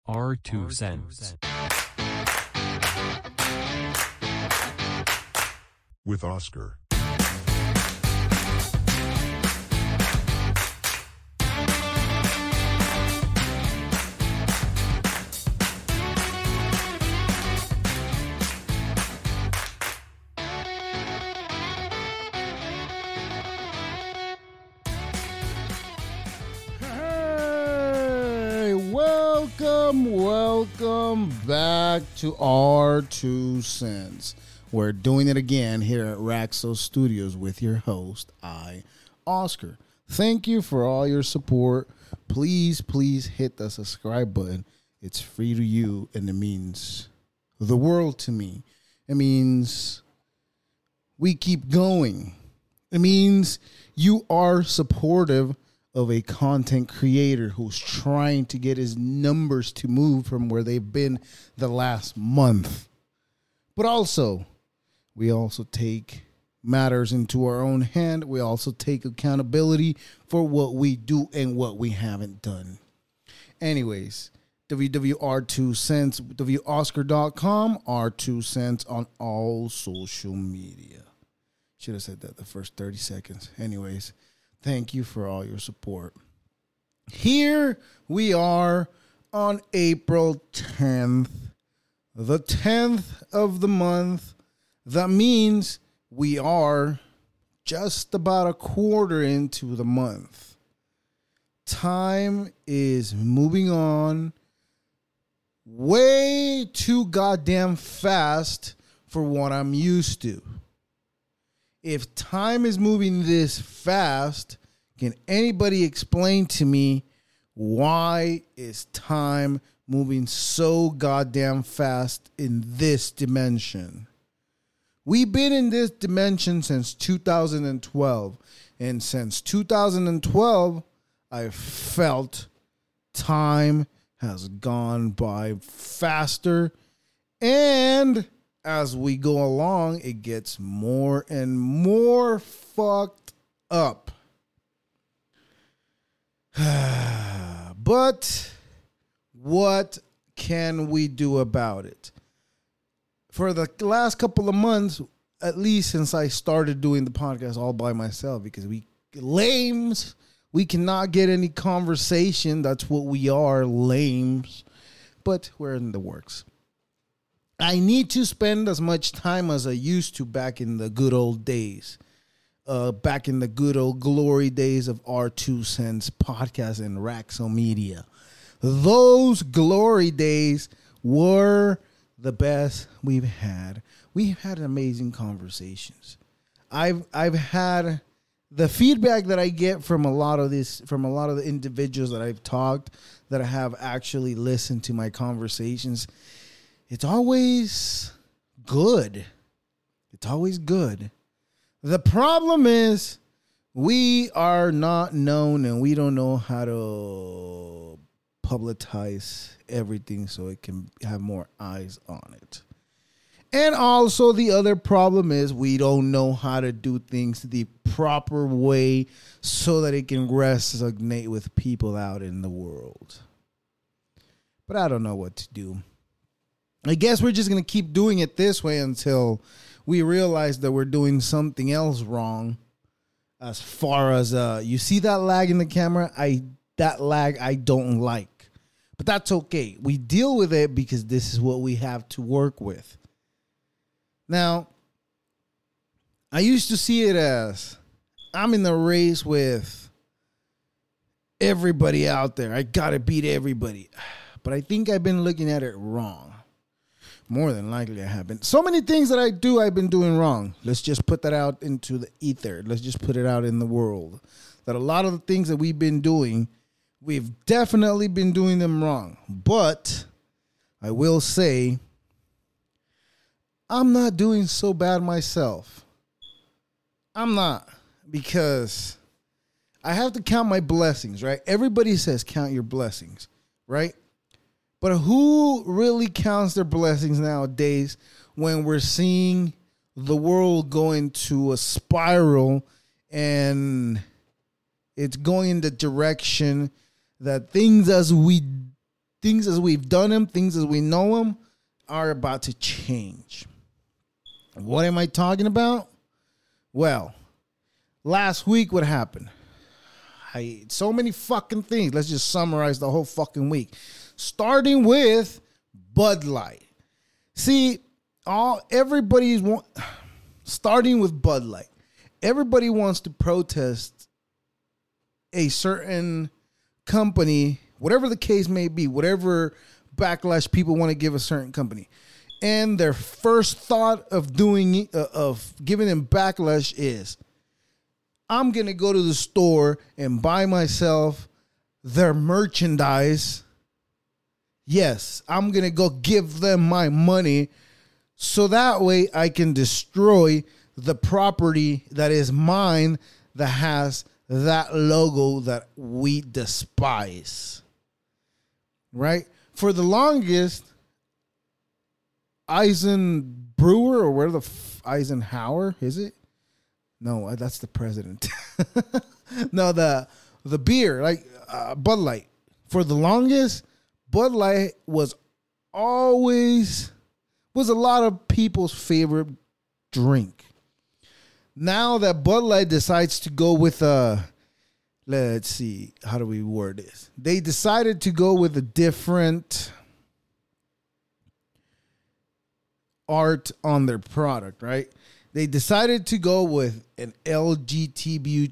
Our Two Cents. With Oscar. Welcome back to Our Two Cents. We're doing it again here at Raxo Studios with your host, Oscar. Thank you for all your support. Please hit the subscribe button. It's free to you, and it means the world to me. It means we keep going. It means you are supportive of a content creator who's trying to get his numbers to move from where they've been the last month. But also, we also take matters into our own hand. We also take accountability for what we do and what we haven't done. Anyways, WWR2Cents, WOscar.com, R2Cents on all social media. Should have said that the first 30 seconds. Anyways, thank you for all your support. Here we are on April 10th, the 10th of the month. That means we are just about a quarter into the month. Time is moving on way too goddamn fast for what I'm used to. If time is moving this fast, can anybody explain to me why is time moving so goddamn fast in this dimension? We've been in this dimension since 2012. And since 2012, I felt time has gone by faster. And as we go along, it gets more and more fucked up. But what can we do about it? For the last couple of months, at least since I started doing the podcast all by myself, because we lames, we cannot get any conversation. That's what we are, lames. But we're in the works. I need to spend as much time as I used to back in the good old days. Back in the good old glory days of Our Two Cents podcast and Raxo Media. Those glory days were the best we've had. We've had amazing conversations. I've had the feedback that I get from a lot of the individuals that I've talked, that I have actually listened to my conversations. It's always good. It's always good. The problem is we are not known and we don't know how to publicize everything so it can have more eyes on it. And also the other problem is we don't know how to do things the proper way so that it can resonate with people out in the world. But I don't know what to do. I guess we're just going to keep doing it this way until we realize that we're doing something else wrong. As far as, you see that lag in the camera? That lag I don't like. But that's okay. We deal with it because this is what we have to work with. Now, I used to see it as I'm in the race with everybody out there. I got to beat everybody. But I think I've been looking at it wrong. More than likely I have been. So many things that I do, I've been doing wrong. Let's just put that out into the ether. Let's just put it out in the world. That a lot of the things that we've been doing, we've definitely been doing them wrong. But I will say, I'm not doing so bad myself. I'm not. Because I have to count my blessings, right? Everybody says count your blessings, right? But who really counts their blessings nowadays when we're seeing the world go into a spiral and it's going in the direction that things as we things as we've done them, things as we know them, are about to change. What am I talking about? Well, last week, what happened? So many fucking things. Let's just summarize the whole fucking week. Starting with Bud Light. See, starting with Bud Light. Everybody wants to protest a certain company, whatever the case may be, whatever backlash people want to give a certain company. And their first thought of giving them backlash is, I'm going to go to the store and buy myself their merchandise. Yes, I'm going to go give them my money so that way I can destroy the property that is mine that has that logo that we despise. Right? For the longest, Eisenhower, or where Eisenhower, is it? No, that's the president. No, the beer, like Bud Light. For the longest, Bud Light was a lot of people's favorite drink. Now that Bud Light decides to go with let's see, how do we word this? They decided to go with a different art on their product, right? They decided to go with an LGTB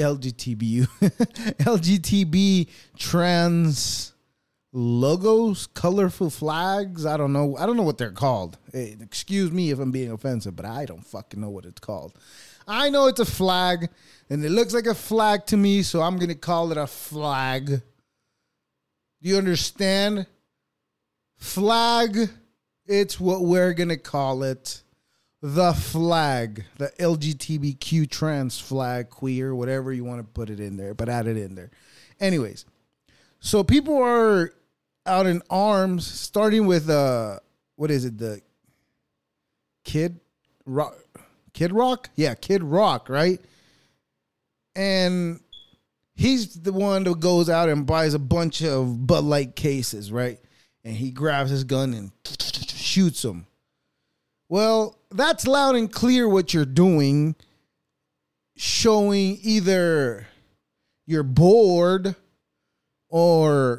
trans logos, colorful flags. I don't know what they're called. Hey, excuse me if I'm being offensive, but I don't fucking know what it's called. I know it's a flag, and it looks like a flag to me, so I'm going to call it a flag. Do you understand? Flag, it's what we're going to call it. The flag, the LGBTQ trans flag, queer, whatever you want to put it in there, but add it in there. Anyways, so people are out in arms, starting with, what is it, the Kid Rock? Yeah, Kid Rock, right? And he's the one that goes out and buys a bunch of Bud Light cases, right? And he grabs his gun and shoots them. Well, that's loud and clear what you're doing, showing either you're bored or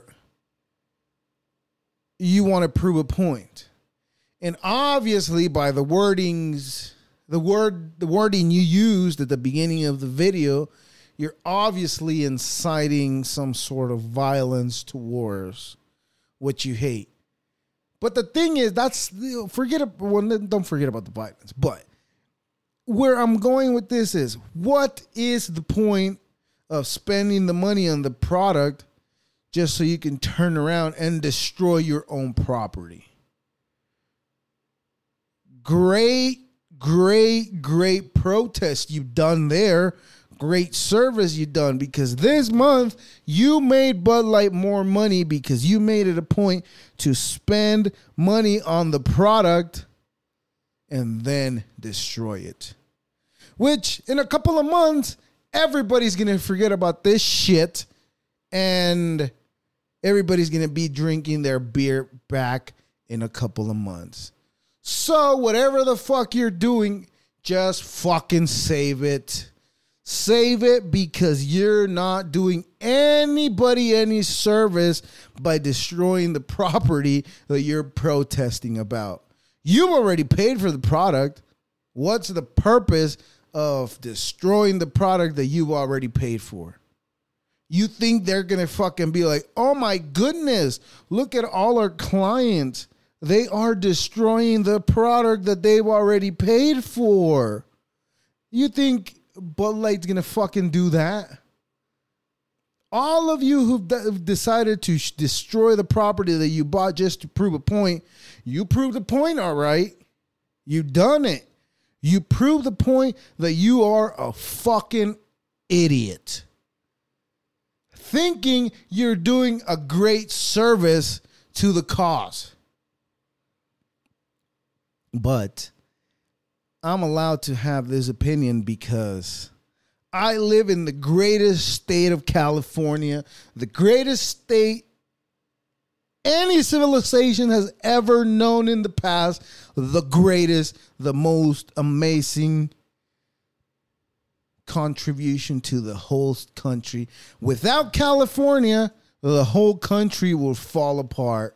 you want to prove a point. And obviously by the wording you used at the beginning of the video, you're obviously inciting some sort of violence towards what you hate. But the thing is, don't forget about the violence. But where I'm going with this is, what is the point of spending the money on the product just so you can turn around and destroy your own property? Great protest you've done there. Great service you've done, because this month you made Bud Light more money because you made it a point to spend money on the product and then destroy it. Which in a couple of months, everybody's going to forget about this shit and everybody's going to be drinking their beer back in a couple of months. So whatever the fuck you're doing, just fucking save it. Save it, because you're not doing anybody any service by destroying the property that you're protesting about. You've already paid for the product. What's the purpose of destroying the product that you've already paid for? You think they're going to fucking be like, oh my goodness, look at all our clients. They are destroying the product that they've already paid for. You think Bud Light's gonna fucking do that? All of you who've decided to destroy the property that you bought just to prove a point, you proved the point, all right. You done it. You proved the point that you are a fucking idiot, thinking you're doing a great service to the cause. But I'm allowed to have this opinion because I live in the greatest state of California, the greatest state any civilization has ever known in the past. The greatest, the most amazing contribution to the whole country. Without California, the whole country will fall apart.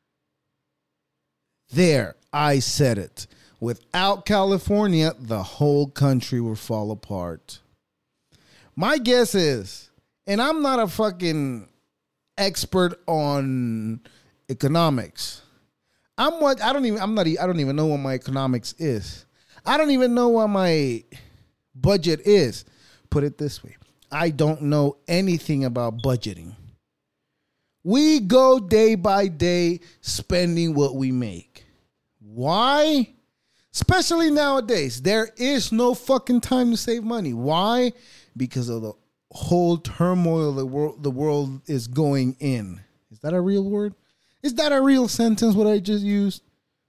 There, I said it. Without California, the whole country will fall apart. My guess is, and I'm not a fucking expert on economics. I don't even know what my economics is. I don't even know what my budget is. Put it this way. I don't know anything about budgeting. We go day by day spending what we make. Why? Especially nowadays. There is no fucking time to save money. Why? Because of the whole turmoil the world is going in. Is that a real word? Is that a real sentence, what I just used?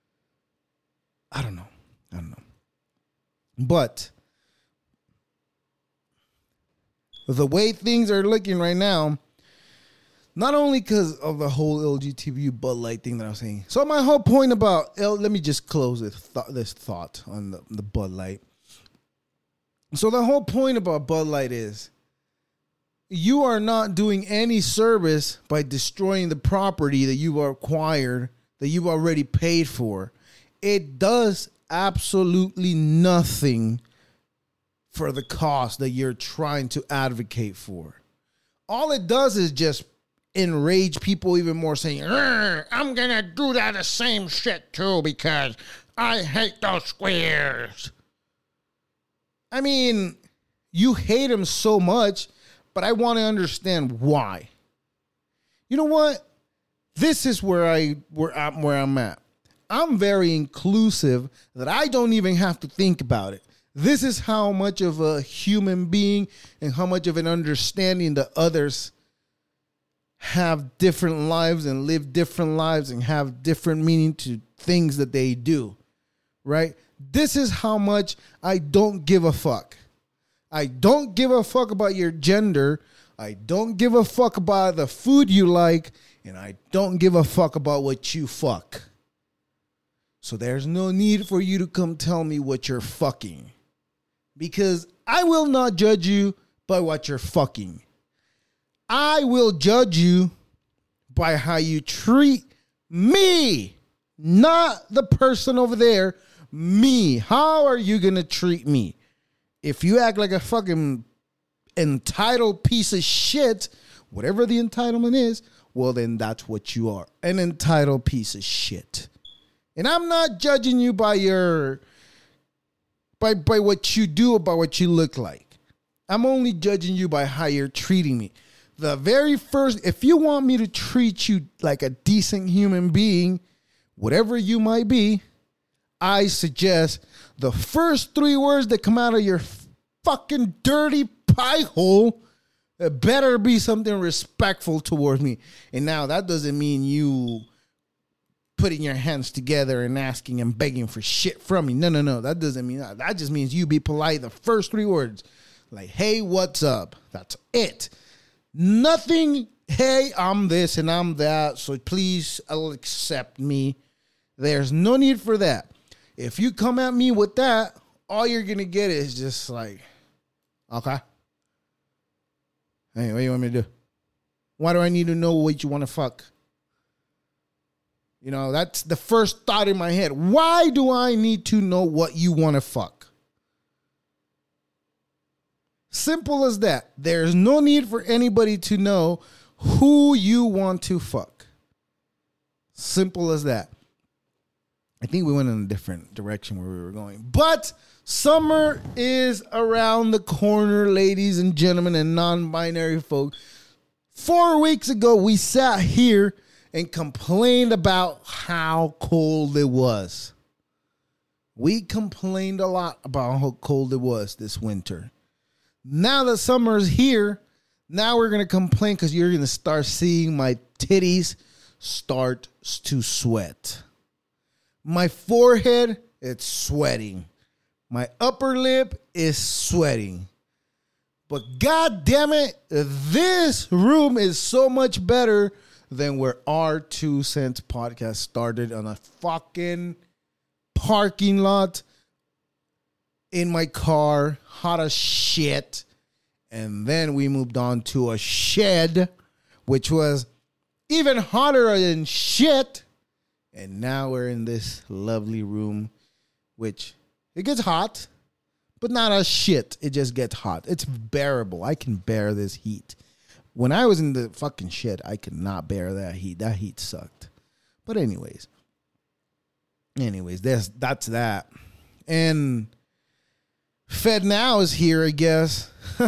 I don't know. But the way things are looking right now, not only because of the whole LGBTQ Bud Light thing that I was saying. So my whole point about, let me just close this thought on the Bud Light. So the whole point about Bud Light is you are not doing any service by destroying the property that you've acquired, that you've already paid for. It does absolutely nothing for the cause that you're trying to advocate for. All it does is just enrage people even more, saying, I'm going to do that the same shit too because I hate those squares. I mean, you hate them so much, but I want to understand why. You know what? This is where I'm at. I'm very inclusive that I don't even have to think about it. This is how much of a human being and how much of an understanding that others have different lives and live different lives and have different meaning to things that they do, right? This is how much I don't give a fuck. I don't give a fuck about your gender. I don't give a fuck about the food you like. And I don't give a fuck about what you fuck. So there's no need for you to come tell me what you're fucking. Because I will not judge you by what you're fucking. I will judge you by how you treat me. Not the person over there. Me. How are you going to treat me? If you act like a fucking entitled piece of shit, whatever the entitlement is, well, then that's what you are. An entitled piece of shit. And I'm not judging you by by what you do, by what you look like. I'm only judging you by how you're treating me. The very first, if you want me to treat you like a decent human being, whatever you might be, I suggest the first 3 words that come out of your fucking dirty pie hole better be something respectful towards me. And now that doesn't mean you putting your hands together and asking and begging for shit from me. No. That doesn't mean that. That just means you be polite. The first 3 words, like, hey, what's up? That's it. Nothing, hey, I'm this and I'm that, so please accept me. There's no need for that. If you come at me with that, all you're going to get is just like, okay. Hey, what do you want me to do? Why do I need to know what you want to fuck? You know, that's the first thought in my head. Why do I need to know what you want to fuck? Simple as that. There's no need for anybody to know who you want to fuck. Simple as that. I think we went in a different direction where we were going. But summer is around the corner, ladies and gentlemen, and non-binary folk. 4 weeks ago, we sat here and complained about how cold it was. We complained a lot about how cold it was this winter. Now that summer is here, now we're going to complain because you're going to start seeing my titties start to sweat. My forehead, it's sweating. My upper lip is sweating. But God damn it, this room is so much better than where our 2 Cents podcast started, on a fucking parking lot in my car, hot as shit. And then we moved on to a shed, which was even hotter than shit. And now we're in this lovely room, which it gets hot, but not as shit. It just gets hot. It's bearable. I can bear this heat. When I was in the fucking shed, I could not bear that heat. That heat sucked. But anyways, that's that. And FedNow is here, I guess.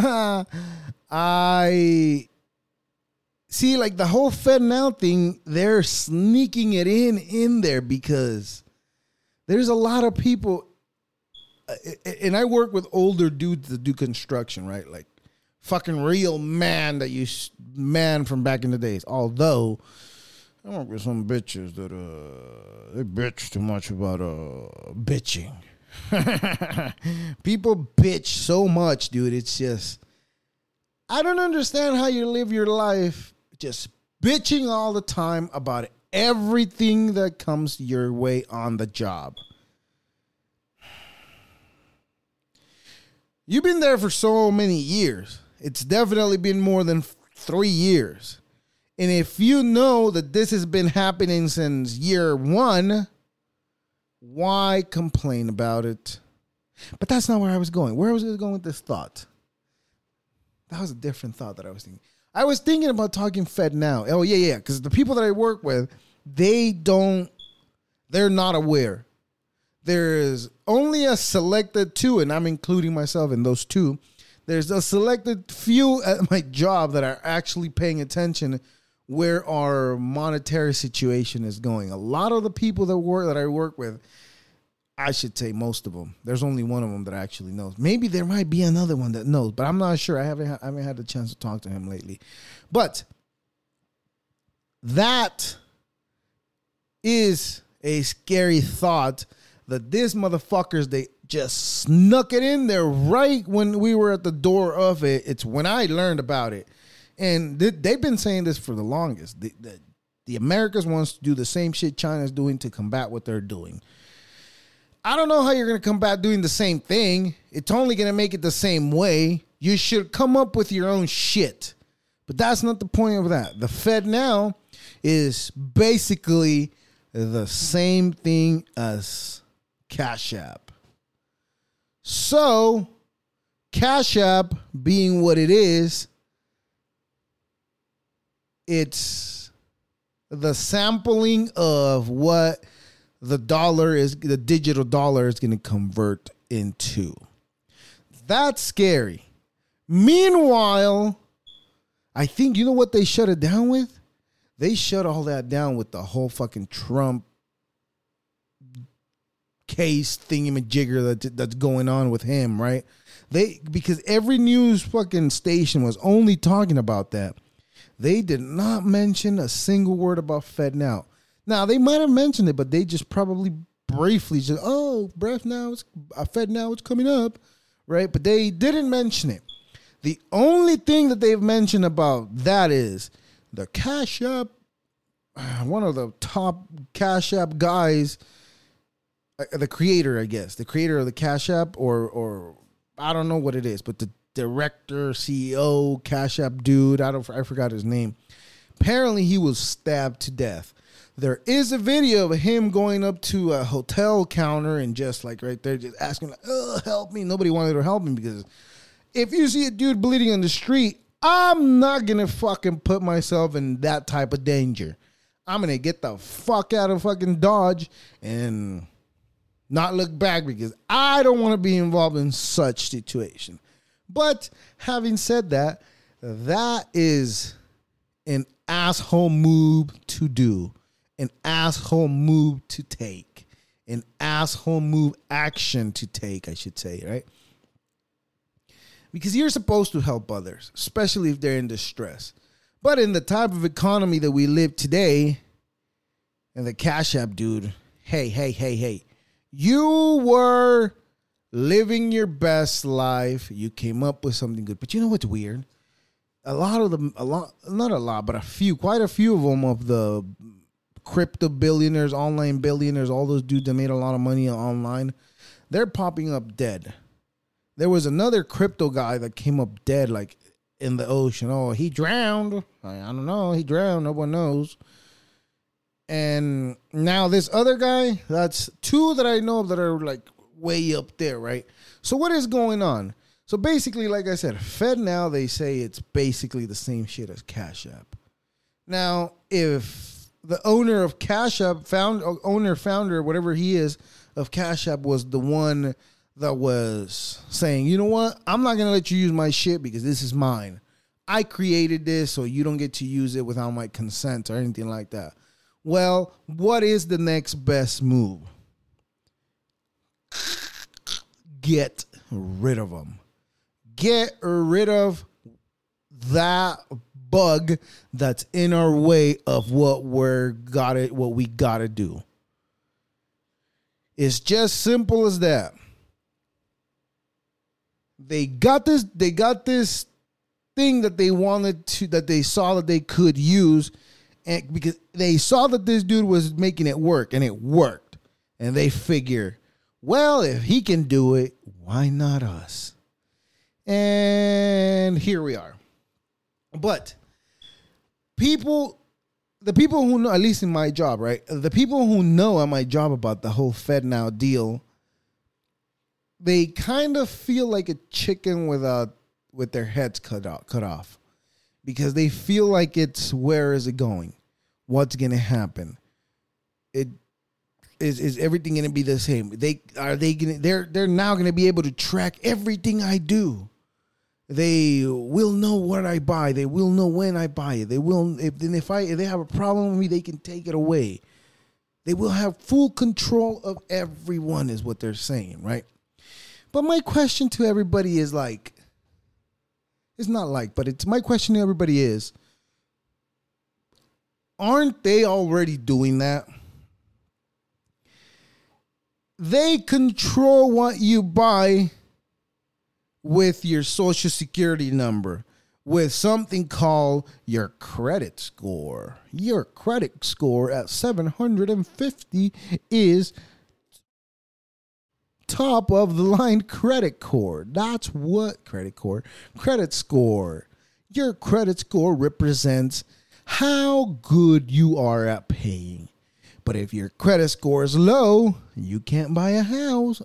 I see, like, the whole FedNow thing, they're sneaking it in there because there's a lot of people, and I work with older dudes that do construction, right? Like, fucking real man from back in the days. Although I work with some bitches that they bitch too much about bitching. People bitch so much, dude. It's just, I don't understand how you live your life just bitching all the time about everything that comes your way on the job. You've been there for so many years. It's definitely been more than 3 years. And if you know that this has been happening since year 1, why complain about it? But that's not where I was going. Where was I going with this thought? That was a different thought that I was thinking. I was thinking about talking FedNow. Oh, yeah. Because the people that I work with, they're not aware. There's only a selected 2, and I'm including myself in those 2. There's a selected few at my job that are actually paying attention where our monetary situation is going. A lot of the people that I work with, I should say most of them. There's only one of them that actually knows. Maybe there might be another one that knows, but I'm not sure. I haven't had the chance to talk to him lately. But that is a scary thought, that these motherfuckers, they just snuck it in there right when we were at the door of it. It's when I learned about it. And they've been saying this for the longest. The Americans wants to do the same shit China's doing to combat what they're doing. I don't know how you're going to combat doing the same thing. It's only going to make it the same way. You should come up with your own shit. But that's not the point of that. The FedNow is basically the same thing as Cash App. So, Cash App being what it is, it's the sampling of what the digital dollar is going to convert into. That's scary. Meanwhile, I think, you know what they shut it down with? They shut all that down with the whole fucking Trump case thingamajigger that's going on with him, right? Because every news fucking station was only talking about that. They did not mention a single word about FedNow. Now, they might have mentioned it, but they just probably briefly just, FedNow is coming up, right? But they didn't mention it. The only thing that they've mentioned about that is the Cash App, one of the top Cash App guys, the creator, I guess, the creator of the Cash App, or I don't know what it is, but the director, CEO, Cash App dude, I forgot his name. Apparently, he was stabbed to death. There is a video of him going up to a hotel counter and just like right there, just asking, like, oh, help me. Nobody wanted to help him because if you see a dude bleeding on the street, I'm not going to fucking put myself in that type of danger. I'm going to get the fuck out of fucking Dodge and not look back because I don't want to be involved in such situation. But having said that, that is an asshole move to do, an asshole move to take, an asshole move action to take, I should say, right? Because you're supposed to help others, especially if they're in distress. But in the type of economy that we live today, and the Cash App dude, hey, you were living your best life. You came up with something good. But you know what's weird? a lot of them, not a lot, but quite a few of them of the crypto billionaires, online billionaires, all those dudes that made a lot of money online, they're popping up dead. There was another crypto guy that came up dead, like in the ocean. Oh, he drowned. I don't know. He drowned. No one knows. And now this other guy, that's two that I know of that are like way up there, right? So what is going on? So basically, like I said, FedNow, they say it's basically the same shit as Cash App. Now, if the owner of Cash App, founder, whatever he is, of Cash App was the one that was saying, you know what? I'm not going to let you use my shit because this is mine. I created this, so you don't get to use it without my consent or anything like that. Well, what is the next best move? Get rid of them. Get rid of that bug that's in our way of what we gotta do. It's just simple as that. They got this thing that they saw that they could use, and because they saw that this dude was making it work, and it worked. And they figure, well, if he can do it, why not us? And here we are. But the people who know, at least in my job, right? The people who know at my job about the whole FedNow deal, they kind of feel like a chicken with their heads cut off. Because they feel like it's, where is it going? What's going to happen? Is everything going to be the same? They're now going to be able to track everything I do. They will know what I buy. They will know when I buy it. They will, if they have a problem with me, they can take it away. They will have full control of everyone, is what they're saying, right? But my question to everybody is like, my question to everybody is, aren't they already doing that? They control what you buy with your social security number, with something called your credit score. Your credit score at 750 is top of the line credit score. That's what credit score. Your credit score represents how good you are at paying. But if your credit score is low, you can't buy a house.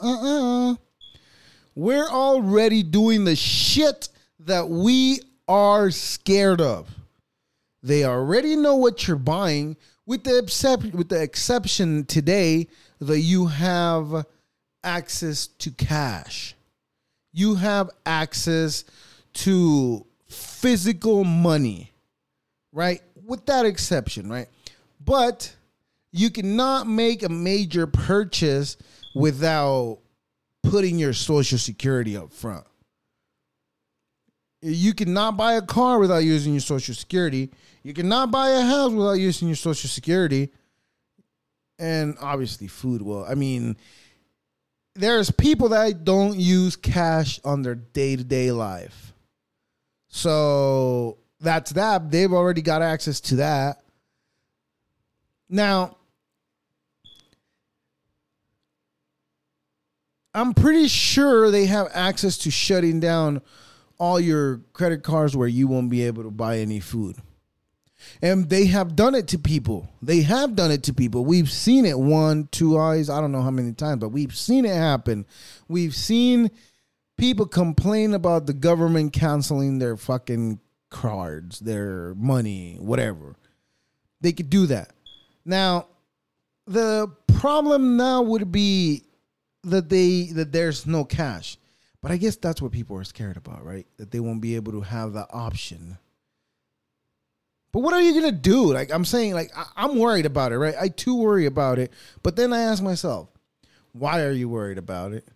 We're already doing the shit that we are scared of. They already know what you're buying, with the exception today that you have access to cash. You have access to physical money, right? With that exception, right? But you cannot make a major purchase without putting your social security up front. You cannot buy a car without using your social security. You cannot buy a house without using your social security. And obviously food. Well, I mean, there's people that don't use cash on their day-to-day life. So that's that. They've already got access to that. Now, I'm pretty sure they have access to shutting down all your credit cards where you won't be able to buy any food. And they have done it to people. We've seen it 1, 2 eyes. I don't know how many times, but we've seen it happen. We've seen people complain about the government canceling their fucking cards, their money, whatever. They could do that. Now, the problem now would be that there's no cash. But I guess that's what people are scared about, right? That they won't be able to have that option. But what are you going to do? Like I'm saying, like I'm worried about it, right? I too worry about it. But then I ask myself, why are you worried about it?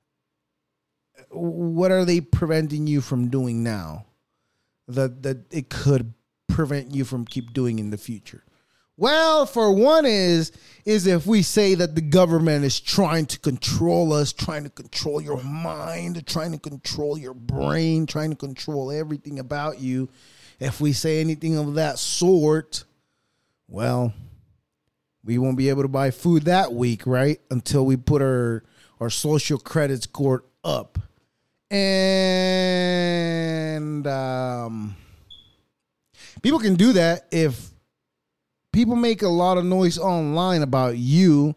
What are they preventing you from doing now that it could prevent you from keep doing in the future? Well, for one is is if we say that the government is trying to control us, trying to control your mind, trying to control your brain, trying to control everything about you. If we say anything of that sort, well, we won't be able to buy food that week, right? Until we put our social credit score up. And people can do that if people make a lot of noise online about you.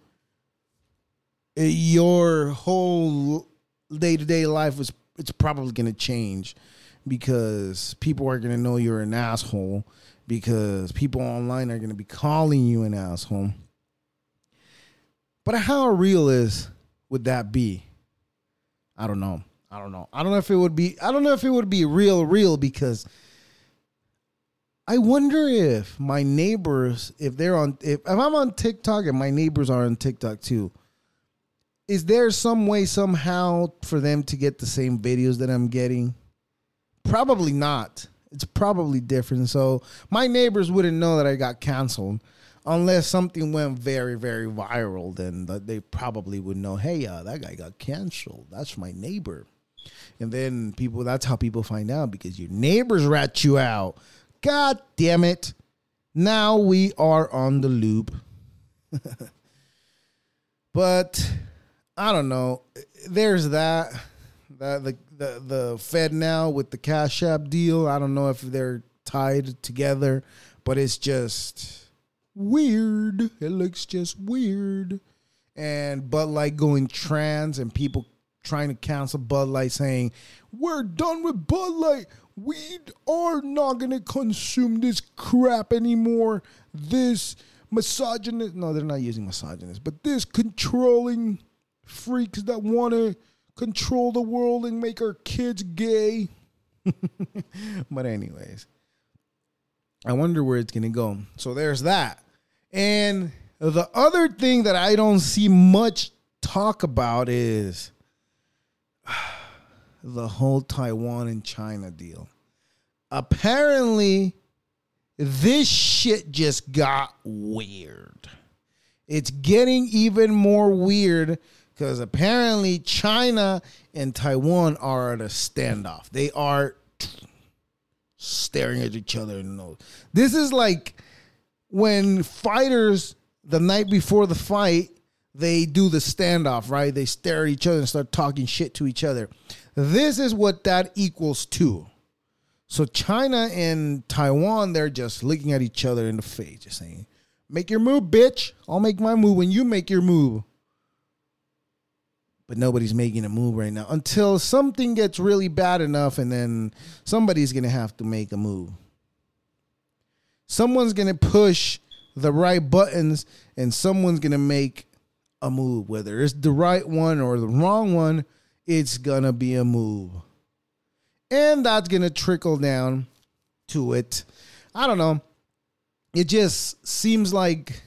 Your whole day-to-day life it's probably going to change because people are going to know you're an asshole because people online are going to be calling you an asshole. But how real would that be? I don't know. I don't know if it would be real because I wonder if my neighbors, if I'm on TikTok and my neighbors are on TikTok too, is there some way somehow for them to get the same videos that I'm getting? Probably not. It's probably different. So my neighbors wouldn't know that I got canceled unless something went very, very viral. Then they probably would know, hey, that guy got canceled. That's my neighbor. And then that's how people find out because your neighbors rat you out. God damn it. Now we are on the loop. But I don't know. There's that. The Fed now with the Cash App deal. I don't know if they're tied together, but it's just weird. It looks just weird. And Bud Light going trans and people trying to cancel Bud Light saying, we're done with Bud Light. We are not going to consume this crap anymore. This misogynist. No, they're not using misogynist. But this controlling freaks that want to control the world and make our kids gay. But anyways, I wonder where it's going to go. So there's that. And the other thing that I don't see much talk about is the whole Taiwan and China deal. Apparently, this shit just got weird. It's getting even more weird because apparently China and Taiwan are at a standoff. They are staring at each other in the nose. This is like when fighters, the night before the fight, they do the standoff, right? They stare at each other and start talking shit to each other. This is what that equals to. So China and Taiwan, they're just looking at each other in the face, just saying, make your move, bitch. I'll make my move when you make your move. But nobody's making a move right now until something gets really bad enough, and then somebody's going to have to make a move. Someone's going to push the right buttons, and someone's going to make a move. Whether it's the right one or the wrong one, it's going to be a move. And that's going to trickle down to it. I don't know. It just seems like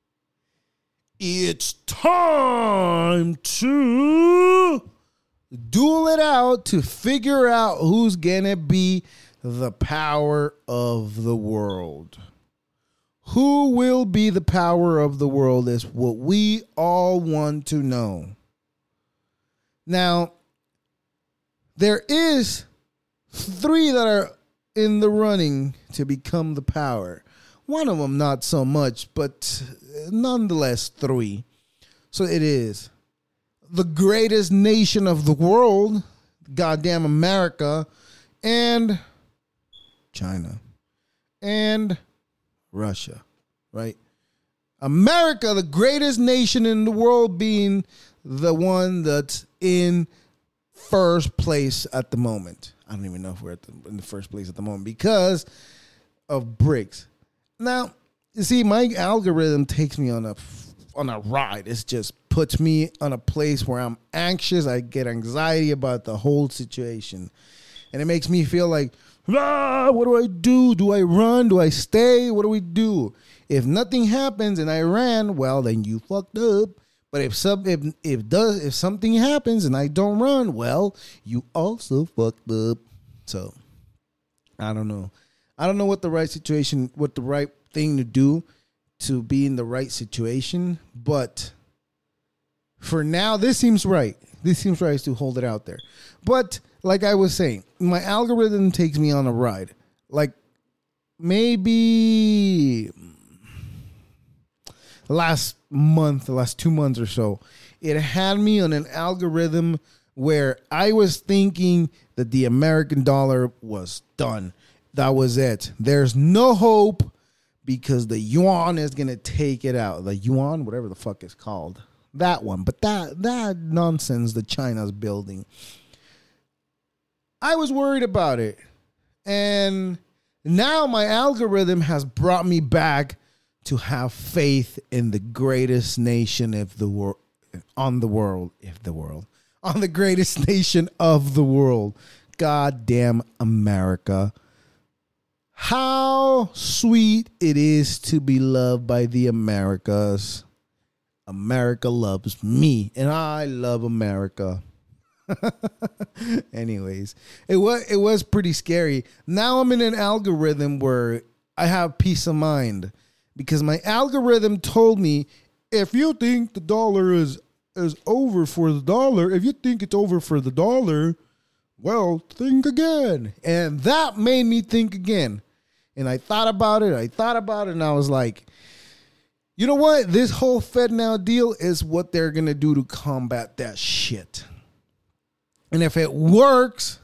it's time to duel it out to figure out who's going to be the power of the world. Who will be the power of the world is what we all want to know. Now, there is 3 that are in the running to become the power. One of them not so much, but nonetheless 3. So it is the greatest nation of the world, goddamn America, and China, and Russia, right? America, the greatest nation in the world, being the one that's in first place at the moment. I don't even know if we're in the first place at the moment because of BRICS. Now, you see, my algorithm takes me on a ride. It just puts me on a place where I'm anxious. I get anxiety about the whole situation. And it makes me feel like, what do I do? Do I run? Do I stay? What do we do? If nothing happens and I ran, well, then you fucked up. But if something happens and I don't run, well, you also fucked up. So, I don't know. I don't know what the right situation, what the right thing to do to be in the right situation. But for now, this seems right. This seems right to hold it out there. But like I was saying, my algorithm takes me on a ride. Like maybe last 2 months or so, it had me on an algorithm where I was thinking that the American dollar was done. That was it. There's no hope because the yuan is going to take it out. The yuan, whatever the fuck it's called. That one. But that nonsense that China's building. I was worried about it. And now my algorithm has brought me back to have faith in the greatest nation of the world, on the greatest nation of the world. Goddamn America. How sweet it is to be loved by the Americas. America loves me, and I love America. Anyways, it was pretty scary. Now I'm in an algorithm where I have peace of mind because my algorithm told me if you think the dollar is over for the dollar, if you think it's over for the dollar, well, think again. And that made me think again. And I thought about it, and I was like, you know what? This whole FedNow deal is what they're going to do to combat that shit. And if it works,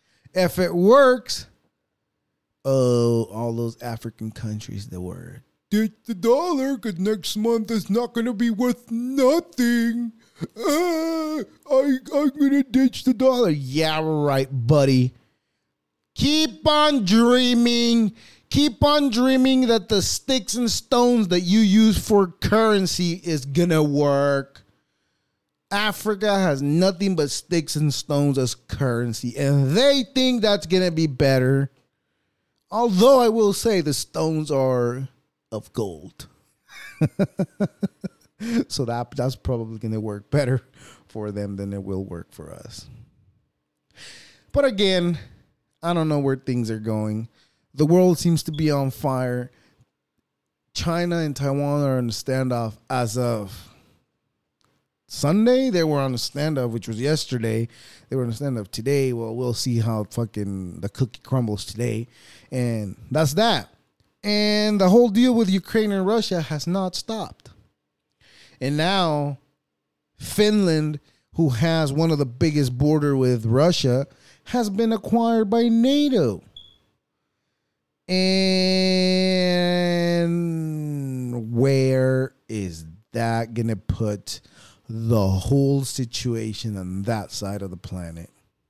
all those African countries that were ditch the dollar because next month is not going to be worth nothing. I'm going to ditch the dollar. Yeah, right, buddy. Keep on dreaming. Keep on dreaming that the sticks and stones that you use for currency is going to work. Africa has nothing but sticks and stones as currency, and they think that's going to be better. Although I will say the stones are of gold. So that's probably going to work better for them than it will work for us. But again, I don't know where things are going. The world seems to be on fire. China and Taiwan are in a standoff as of Sunday. They were on a standoff, which was yesterday. They were on a standoff today. Well, we'll see how fucking the cookie crumbles today. And that's that. And the whole deal with Ukraine and Russia has not stopped. And now Finland, who has one of the biggest border with Russia, has been acquired by NATO. And where is that going to put the whole situation on that side of the planet?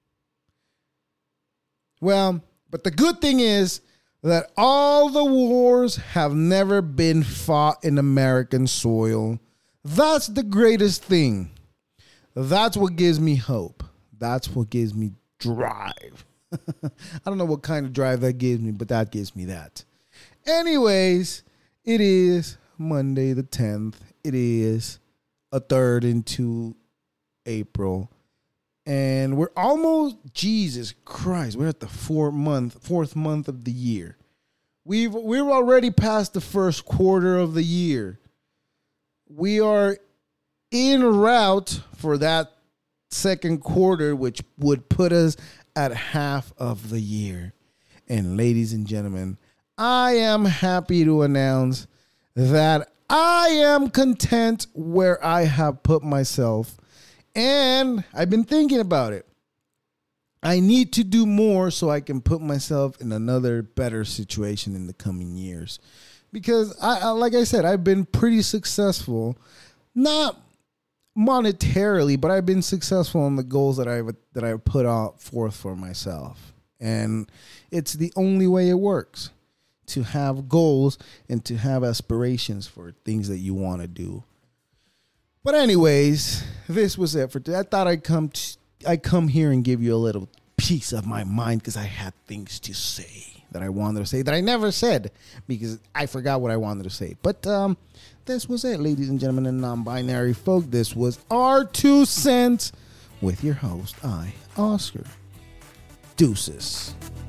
Well, but the good thing is that all the wars have never been fought in American soil. That's the greatest thing. That's what gives me hope. That's what gives me drive. I don't know what kind of drive that gives me, but that gives me that. Anyways, it is Monday the 10th. It is a third into April. And we're almost, Jesus Christ, we're at the fourth month of the year. We're already past the first quarter of the year. We are en route for that second quarter, which would put us at half of the year. And ladies and gentlemen, I am happy to announce that I am content where I have put myself. And I've been thinking about it. I need to do more so I can put myself in another better situation in the coming years. Because I like I said, I've been pretty successful, not monetarily, but I've been successful on the goals that I've put out forth for myself. And it's the only way it works, to have goals and to have aspirations for things that you want to do. But anyways, this was it for today. I thought I'd come here and give you a little piece of my mind because I had things to say that I wanted to say that I never said because I forgot what I wanted to say. But this was it, ladies and gentlemen and non-binary folk. This was our 2 cents with your host, Oscar. Deuces.